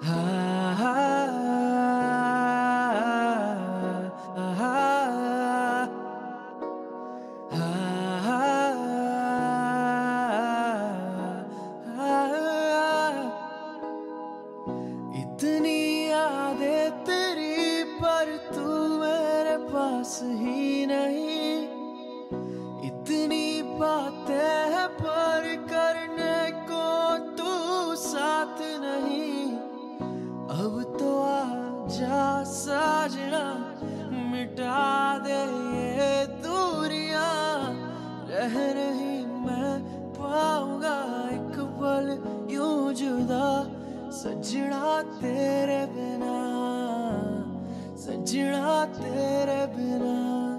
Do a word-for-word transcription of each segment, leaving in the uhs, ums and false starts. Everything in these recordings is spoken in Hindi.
हा, हा, हा, हा, इतनी यादें तेरी पर तू मेरे पास ही नहीं। इतनी बातें हैं पर करने को तू साथ नहीं। अब तो आजा साजना मिटा दे ये दूरियां। रह नहीं मैं पाऊंगा एक पल यूं जुदा सजना तेरे बिना, सजना तेरे बिना,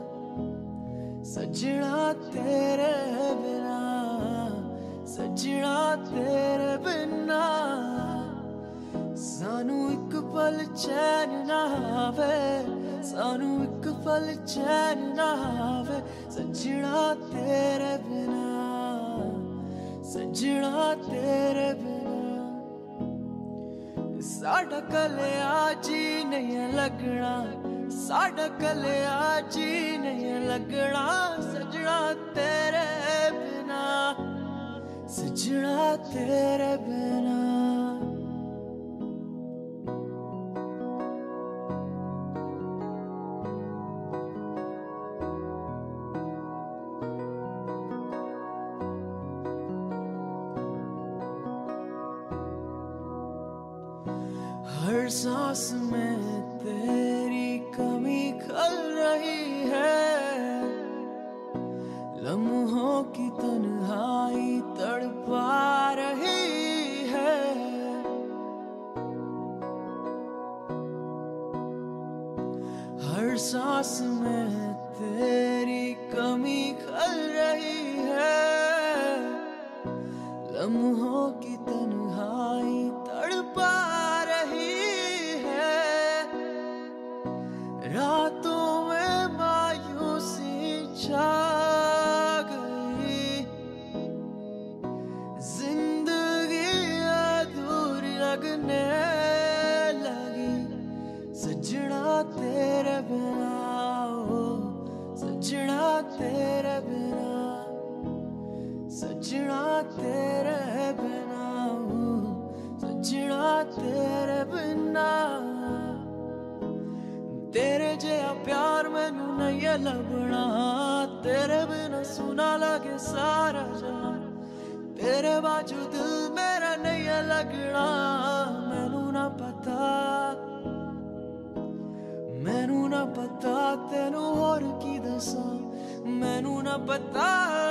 सजना तेरे बिना, सजना तेरे बिना। सानू एक पल चैन ना आवे, सानू एक पल चैन ना आवे सजना तेरे बिना, सजना तेरे बिना। साडा कलेआ जी नहीं लगना, साडा कलेआ जी नहीं लगना सजना तेरे बिना, सजना तेरे बिना। हर सांस में तेरी कमी खल रही है। लम्हों की तन्हाई तड़पा रही है। हर सांस में तेरी कमी खल रही है। लम्हों की तन्हाई तड़पा रातों में मायूसी छा गई। जिंदगी अधूरी लगने लगी सजना तेरे बिना, ओ सजना तेरे बिना, सजना तेरे बिना, ओ सजना तेरे बिना। तेरे जया प्यार मैनू नहीं लभना, तेरे बिना सुना लगे सारा जहां। तेरे बाजू दिल मेरा नहीं लगना। मैनू ना पता, मैनू ना पता तेनू होर की दसा। मैनू ना पता,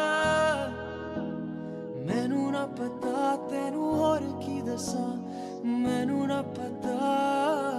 मैनू ना पता तेनू होर की दसा। मैनू ना पता।